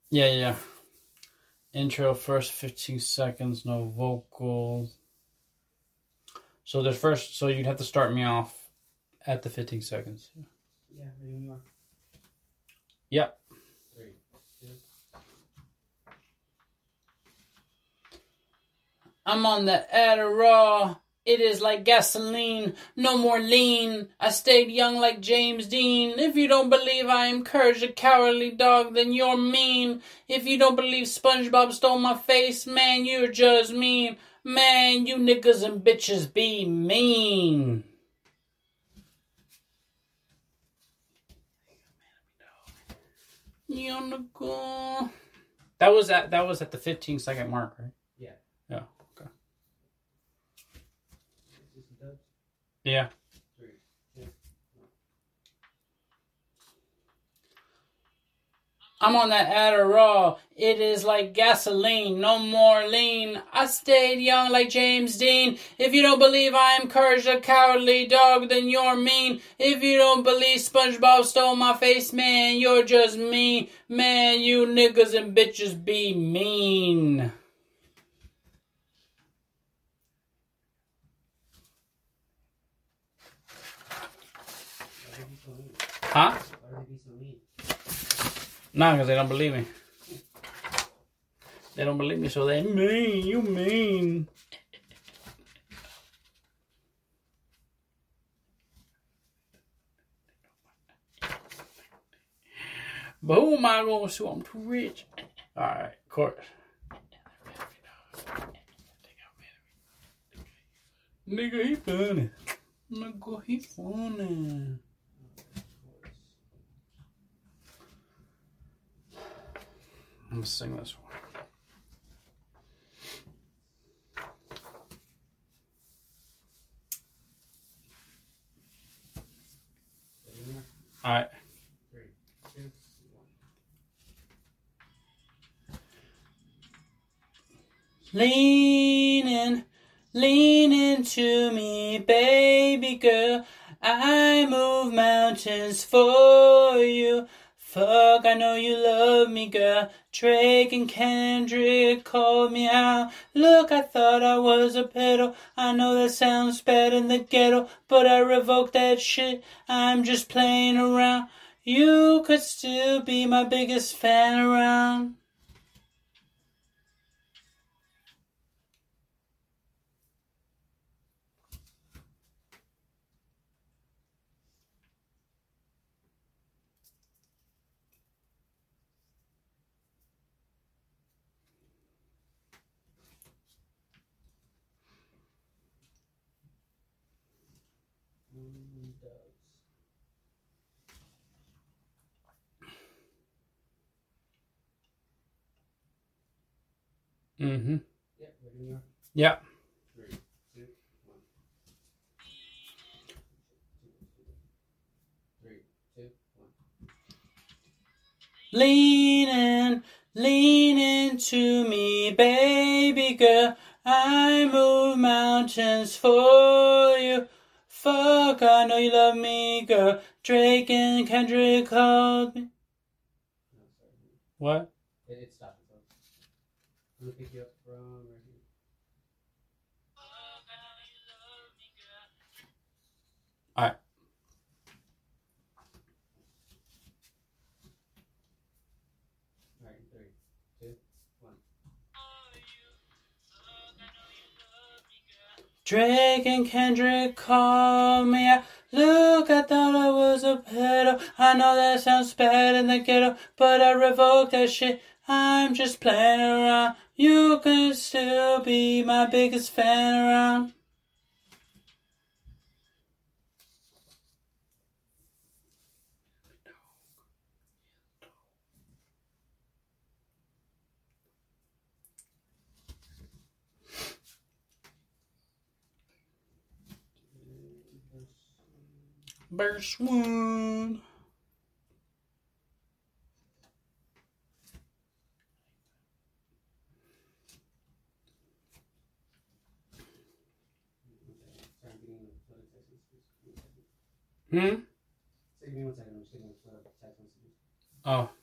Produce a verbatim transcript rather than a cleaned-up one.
Yeah, yeah. Intro, first fifteen seconds, no vocals. So the first, so you'd have to start me off at the fifteen seconds. Yeah, ready when you are. Yep. Three, two. I'm on the Adderall. It is like gasoline, no more lean. I stayed young like James Dean. If you don't believe I am Courage the Cowardly Dog, then you're mean. If you don't believe SpongeBob stole my face, man, you're just mean. Man, you niggas and bitches be mean. You on the go? That was at that was at the fifteen second mark, right? Yeah. Yeah. Okay. Dubs. Yeah. Three, two, one. I'm on that Adderall. It is like gasoline, no more lean. I stayed young like James Dean. If you don't believe I am Courage the Cowardly Dog, then you're mean. If you don't believe SpongeBob stole my face, man, you're just mean. Man, you niggas and bitches be mean. Why are you so mean? Huh? Why are they so mean? Nah, because they don't believe me. They don't believe me, so they mean. You mean. But who am I going to sue? I'm too rich. Alright, of course. Nigga, he funny. Nigga, he funny. I'm gonna sing this one. Alright. Three, two, one. Lean in, lean into me, baby girl. I move mountains for you. Fuck, I know you love me, girl. Drake and Kendrick called me out. Look, I thought I was a pedo. I know that sounds bad in the ghetto, but I revoked that shit. I'm just playing around. You could still be my biggest fan around. Dubs. Mm-hmm. Yeah, ready when you are. Yeah. Three, two, one. Three, two, one. Lean in, lean into me, baby girl. I move mountains for you. Fuck, I know you love me, girl. Drake and Kendrick called me. No, sorry. What? It, it stopped. So I'm gonna pick you up from right here. Alright. Alright, three, two, one. Drake and Kendrick call me out. Look, I thought I was a pedo. I know that sounds bad in the ghetto, but I revoked that shit. I'm just playing around. You can still be my biggest fan around. Verse one. Sorry, I'm getting the flooded text messages. Hmm? So give me one second. I'm just getting the flooded text messages. Oh.